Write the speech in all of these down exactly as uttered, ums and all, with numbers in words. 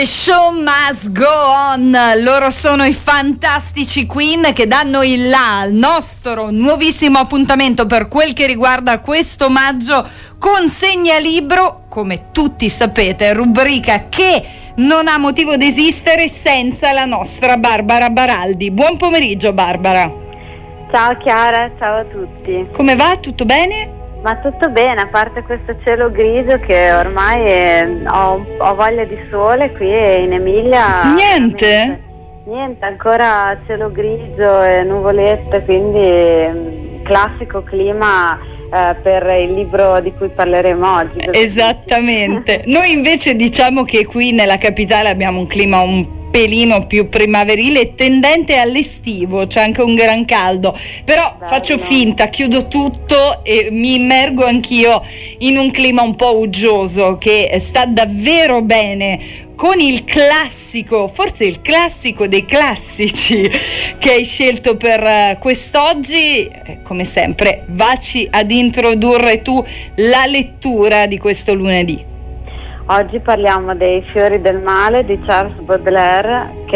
The show must go on. Loro sono i fantastici Queen che danno il là al nostro nuovissimo appuntamento per quel che riguarda questo maggio Consegna Libro, come tutti sapete, rubrica che non ha motivo di esistere senza la nostra Barbara Baraldi. Buon pomeriggio Barbara. Ciao Chiara, ciao a tutti. Come va? Tutto bene? Ma tutto bene, a parte questo cielo grigio che ormai è, ho, ho voglia di sole qui in Emilia. Niente? Niente, ancora cielo grigio e nuvolette, quindi mh, classico clima eh, per il libro di cui parleremo oggi. Esattamente. Noi invece diciamo che qui nella capitale abbiamo un clima un pelino più primaverile e tendente all'estivo, c'è anche un gran caldo, però bello. Faccio finta, chiudo tutto e mi immergo anch'io in un clima un po' uggioso che sta davvero bene con il classico, forse il classico dei classici che hai scelto per quest'oggi. Come sempre vacci ad introdurre tu la lettura di questo lunedì. Oggi parliamo dei Fiori del male di Charles Baudelaire, che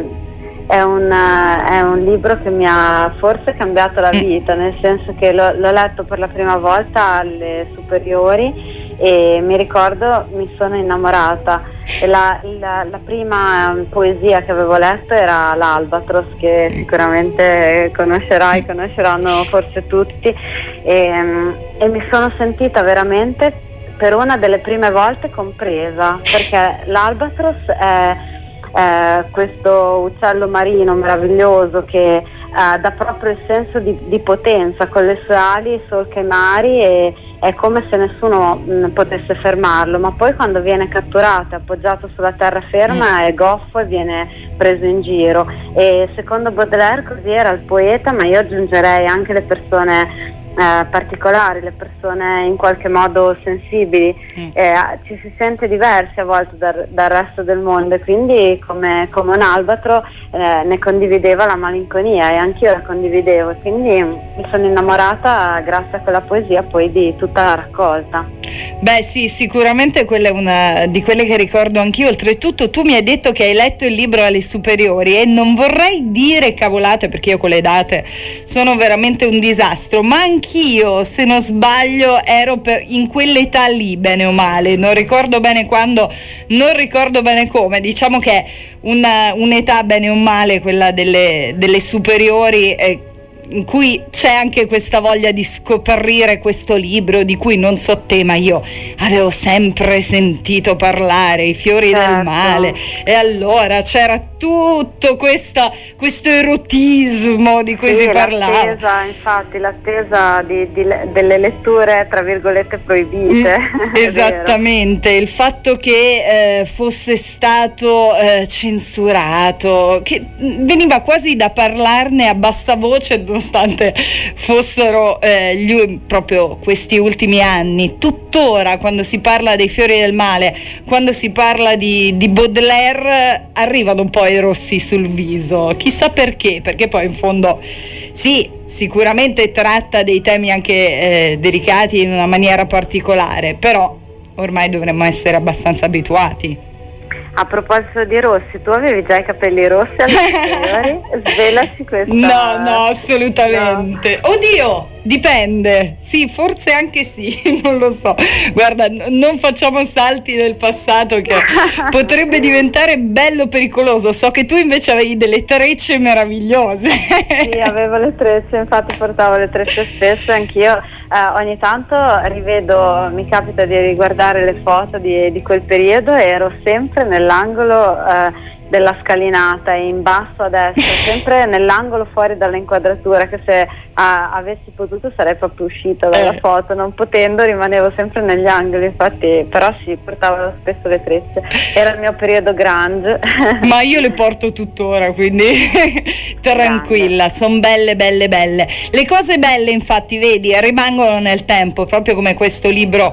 è un, è un libro che mi ha forse cambiato la vita, nel senso che l'ho, l'ho letto per la prima volta alle superiori e mi ricordo mi sono innamorata. E la, la, la prima poesia che avevo letto era L'Albatros, che sicuramente conoscerai, conosceranno forse tutti, e, e mi sono sentita veramente per una delle prime volte compresa, perché l'albatros è, è questo uccello marino meraviglioso che eh, dà proprio il senso di, di potenza, con le sue ali solca i mari e è come se nessuno mh, potesse fermarlo, ma poi quando viene catturato e appoggiato sulla terraferma è goffo e viene preso in giro. E secondo Baudelaire così era il poeta, ma io aggiungerei anche le persone Eh, particolari, le persone in qualche modo sensibili, mm. eh, ci si sente diversi a volte dal, dal resto del mondo e quindi come, come un albatro eh, ne condivideva la malinconia e anch'io la condividevo e quindi mi sono innamorata grazie a quella poesia poi di tutta la raccolta. Beh sì, sicuramente quella è una di quelle che ricordo anch'io. Oltretutto tu mi hai detto che hai letto il libro alle superiori e non vorrei dire cavolate perché io con le date sono veramente un disastro, ma anch'io se non sbaglio ero per, in quell'età lì bene o male, non ricordo bene quando, non ricordo bene come, diciamo che è una, un'età bene o male quella delle, delle superiori eh, in cui c'è anche questa voglia di scoprire questo libro di cui non so te, ma io avevo sempre sentito parlare, I Fiori certo. del male, e allora c'era tutto questa, questo erotismo di cui sì, si parlava. L'attesa, infatti, l'attesa di, di, delle letture tra virgolette proibite. Mm, esattamente, il fatto che eh, fosse stato eh, censurato, che veniva quasi da parlarne a bassa voce nonostante fossero eh, gli, proprio questi ultimi anni. Tuttora quando si parla dei Fiori del male, quando si parla di, di Baudelaire, arrivano un po' i rossi sul viso, chissà perché, perché poi in fondo sì, sicuramente tratta dei temi anche eh, delicati in una maniera particolare, però ormai dovremmo essere abbastanza abituati. A proposito di rossi, tu avevi già i capelli rossi alle superiori? Svelaci questa. No, no, assolutamente. No. Oddio, dipende. Sì, forse anche sì, non lo so. Guarda, n- non facciamo salti nel passato che potrebbe diventare bello pericoloso. So che tu invece avevi delle trecce meravigliose. Sì, avevo le trecce, infatti portavo le trecce spesso anch'io. Uh, ogni tanto rivedo, mi capita di riguardare le foto di, di quel periodo e ero sempre nell'angolo uh, della scalinata in basso a destra, sempre nell'angolo fuori dall'inquadratura, che se uh, avessi potuto sarei proprio uscita dalla eh. foto, non potendo rimanevo sempre negli angoli, infatti, però sì, portavo spesso le trecce, era il mio periodo grunge. Ma io le porto tuttora, quindi tranquilla, sono belle belle belle. Le cose belle infatti, vedi, rimangono nel tempo, proprio come questo libro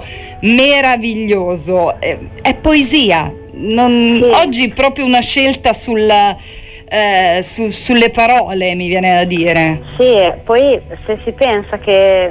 meraviglioso, è, è poesia. Non, sì. Oggi proprio una scelta sulla, eh, su, sulle parole, mi viene da dire. Sì, poi se si pensa che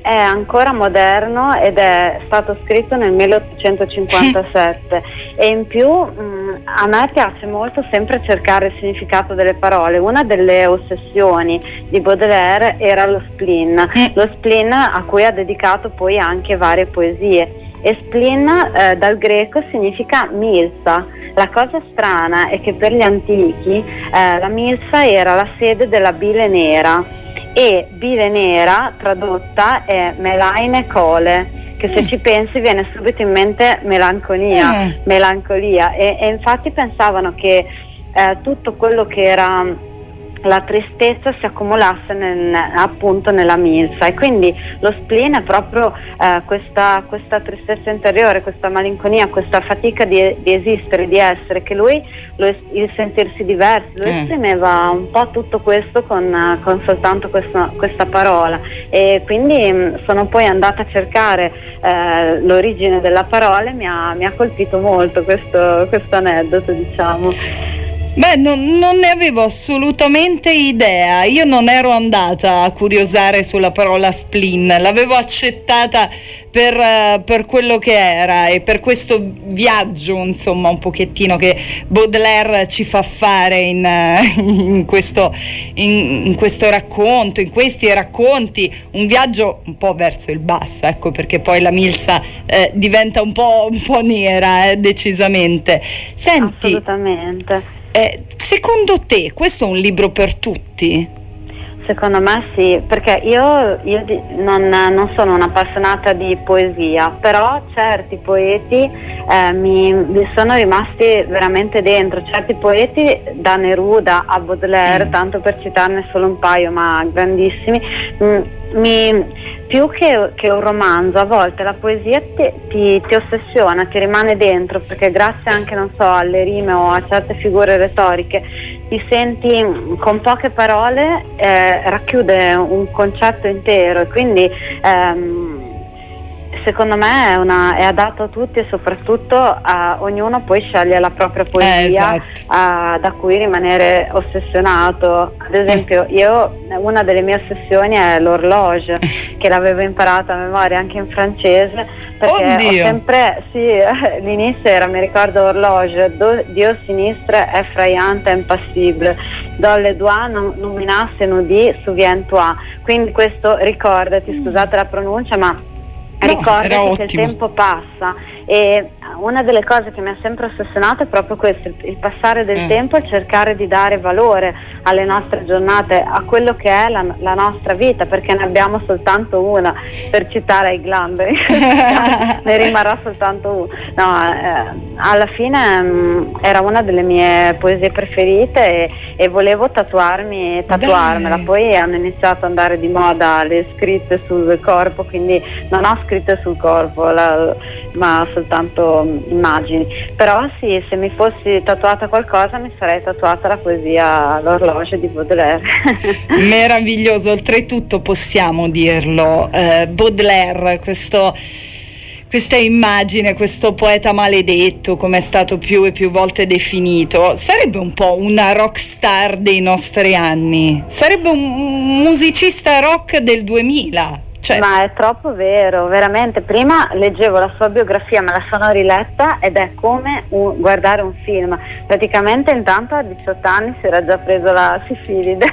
è ancora moderno ed è stato scritto nel milleottocentocinquantasette e in più mh, a me piace molto sempre cercare il significato delle parole. Una delle ossessioni di Baudelaire era lo spleen, lo spleen a cui ha dedicato poi anche varie poesie. E spleen eh, dal greco significa milza. La cosa strana è che per gli antichi eh, la milza era la sede della bile nera, e bile nera tradotta è melaine cole, che se ci pensi viene subito in mente melanconia, mm. melancolia e, e infatti pensavano che eh, tutto quello che era la tristezza si accumulasse nel, appunto nella milza, e quindi lo spleen è proprio eh, questa, questa tristezza interiore, questa malinconia, questa fatica di, di esistere, di essere, che lui, lo, il sentirsi diversi, lui mm. esprimeva un po' tutto questo con, con soltanto questa, questa parola, e quindi mh, sono poi andata a cercare eh, l'origine della parola e mi ha, mi ha colpito molto questo, questo aneddoto, diciamo. Beh, non, non ne avevo assolutamente idea. Io non ero andata a curiosare sulla parola spleen, l'avevo accettata per, uh, per quello che era e per questo viaggio, insomma, un pochettino che Baudelaire ci fa fare in, uh, in, questo, in, in questo racconto, in questi racconti, un viaggio un po' verso il basso, ecco, perché poi la milza eh, diventa un po', un po' nera, eh, decisamente. Senti, assolutamente. Eh, secondo te questo è un libro per tutti? Secondo me sì, perché io, io di, non, non sono un'appassionata di poesia, però certi poeti eh, mi, mi sono rimasti veramente dentro, certi poeti da Neruda a Baudelaire, mm. tanto per citarne solo un paio, ma grandissimi, mh, mi, più che, che un romanzo, a volte la poesia ti, ti, ti ossessiona, ti rimane dentro, perché grazie anche, non so, alle rime o a certe figure retoriche ti senti con poche parole eh, racchiude un concetto intero, e quindi ehm, secondo me è, una, è adatto a tutti, e soprattutto a ognuno poi sceglie la propria poesia eh, esatto. a, da cui rimanere ossessionato. Ad esempio io, una delle mie ossessioni è l'horloge, che l'avevo imparata a memoria anche in francese, perché Oddio. ho sempre, sì, l'inizio era, mi ricordo, horloge, do, Dio sinistre effrayante, impassibile, dans les doigts non, non menace nous dit souviens toi, quindi questo ricordati, scusate la pronuncia, ma no, ricordati che il tempo passa. E una delle cose che mi ha sempre ossessionato è proprio questo, il passare del eh. tempo, e cercare di dare valore alle nostre giornate, a quello che è la, la nostra vita, perché ne abbiamo soltanto una, per citare i Glandri ne rimarrà soltanto una. No, eh, alla fine mh, era una delle mie poesie preferite, e, e volevo tatuarmi tatuarmela. Dai. Poi hanno iniziato ad andare di moda le scritte sul corpo, quindi non ho scritte sul corpo, la, ma soltanto immagini. Però sì, se mi fossi tatuata qualcosa mi sarei tatuata la poesia L'orloge di Baudelaire. Meraviglioso, oltretutto possiamo dirlo, eh, Baudelaire, questo questa immagine, questo poeta maledetto, come è stato più e più volte definito, sarebbe un po' una rock star dei nostri anni, sarebbe un musicista rock del duemila. Cioè. Ma è troppo vero, veramente. Prima leggevo la sua biografia, me la sono riletta, ed è come un, guardare un film. Praticamente intanto a diciotto anni si era già preso la sifilide,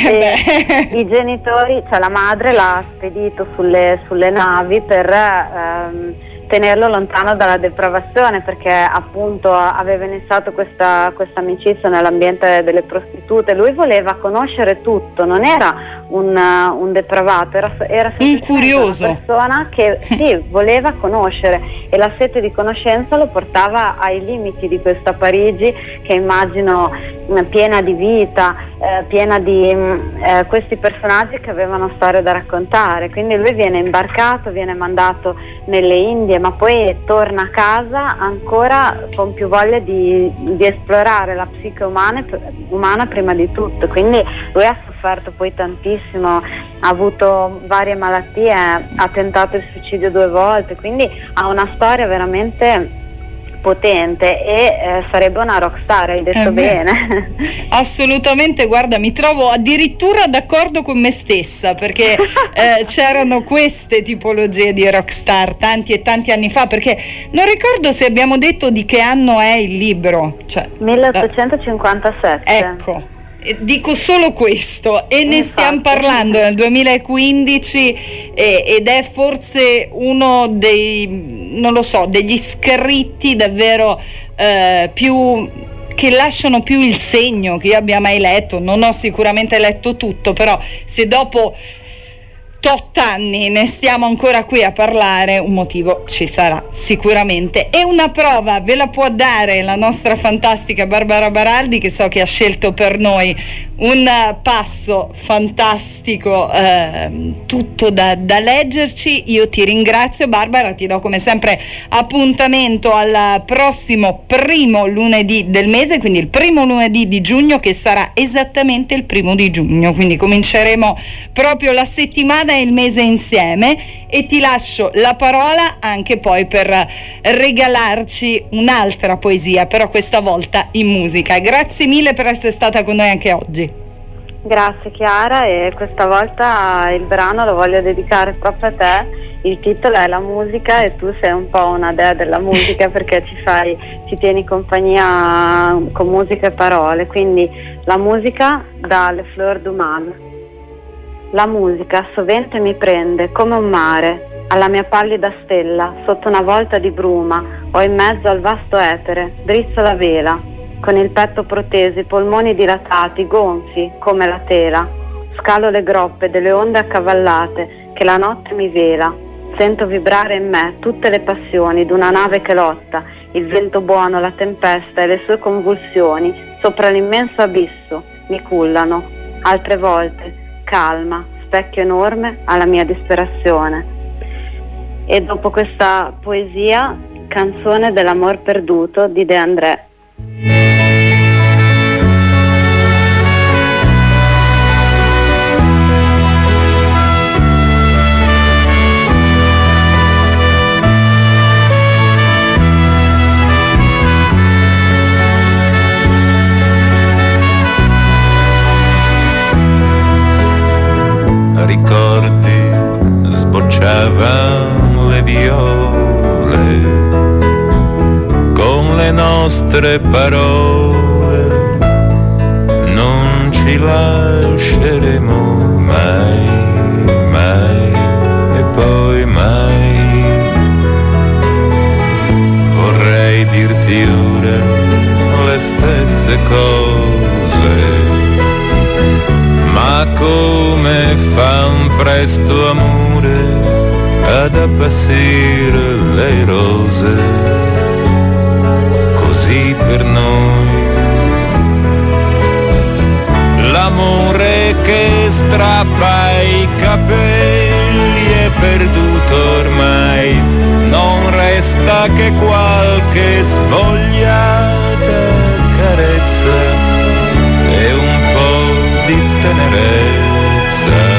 eh, e i genitori, cioè la madre l'ha spedito sulle, sulle navi per ehm, tenerlo lontano dalla depravazione, perché appunto aveva iniziato questa, questa amicizia nell'ambiente delle prostitute. Lui voleva conoscere tutto, non era un, un depravato, era, era un curioso, una persona che sì, voleva conoscere, e la sete di conoscenza lo portava ai limiti di questa Parigi, che immagino piena di vita, eh, piena di eh, questi personaggi che avevano storie da raccontare. Quindi lui viene imbarcato, viene mandato nelle Indie, ma poi torna a casa ancora con più voglia di, di esplorare la psiche umana, umana prima di tutto. Quindi lui ha sofferto poi tantissimo, ha avuto varie malattie, ha tentato il suicidio due volte, quindi ha una storia veramente potente e eh, sarebbe una rockstar, hai detto eh bene. Assolutamente, guarda, mi trovo addirittura d'accordo con me stessa, perché eh, c'erano queste tipologie di rockstar tanti e tanti anni fa, perché non ricordo se abbiamo detto di che anno è il libro, cioè, milleottocentocinquantasette. Ecco, dico solo questo, e ne Infatti. stiamo parlando nel duemilaquindici eh, ed è forse uno dei, non lo so, degli scritti davvero eh, più che lasciano più il segno che io abbia mai letto. Non ho sicuramente letto tutto, però se dopo tot anni ne stiamo ancora qui a parlare, un motivo ci sarà sicuramente, e una prova ve la può dare la nostra fantastica Barbara Baraldi, che so che ha scelto per noi un passo fantastico, eh, tutto da, da leggerci. Io ti ringrazio, Barbara, ti do come sempre appuntamento al prossimo primo lunedì del mese, quindi il primo lunedì di giugno, che sarà esattamente il primo di giugno, quindi cominceremo proprio la settimana e il mese insieme, e ti lascio la parola anche poi per regalarci un'altra poesia, però questa volta in musica. Grazie mille per essere stata con noi anche oggi. Grazie Chiara, e questa volta il brano lo voglio dedicare proprio a te. Il titolo è La musica e tu sei un po' una dea della musica, perché ci fai, ci tieni compagnia con musica e parole, quindi la musica dalle Fleur du Mal. La musica sovente mi prende come un mare alla mia pallida stella sotto una volta di bruma, o in mezzo al vasto etere, drizzo la vela, con il petto proteso, i polmoni dilatati, gonfi come la tela, scalo le groppe delle onde accavallate che la notte mi vela, sento vibrare in me tutte le passioni d'una nave che lotta, il vento buono, la tempesta e le sue convulsioni sopra l'immenso abisso mi cullano, altre volte calma, specchio enorme alla mia disperazione. E dopo questa poesia, canzone dell'amor perduto di De André. Ricordi sbocciavano le viole con le nostre parole, non ci lasceremo mai, mai e poi mai. Vorrei dirti ora le stesse cose, ma come fa un presto amore ad appassire le rose, così per noi l'amore che strappa i capelli è perduto ormai, non resta che qualche svogliata carezza e un po' di tenerezza.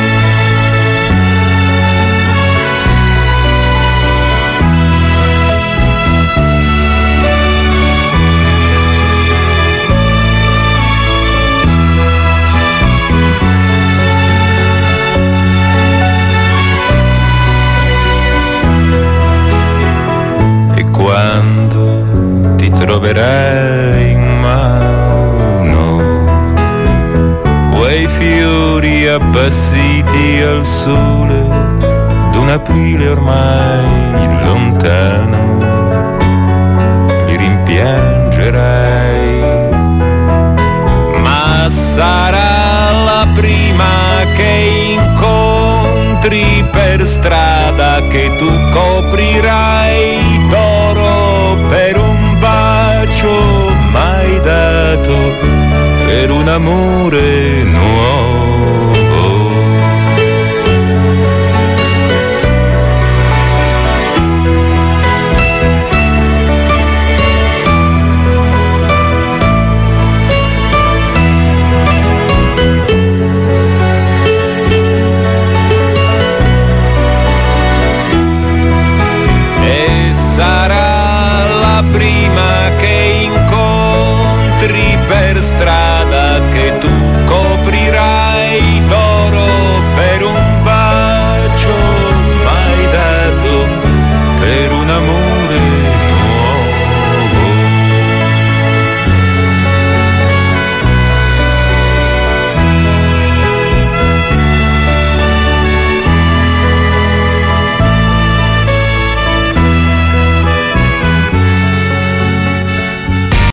E quando ti troverai in mano quei fiori appassiti al sole d'un aprile ormai lontano, li rimpiangerai, ma sarà la prima che incontri per strada che tu coprirai d'oro per un bacio mai dato, per un amore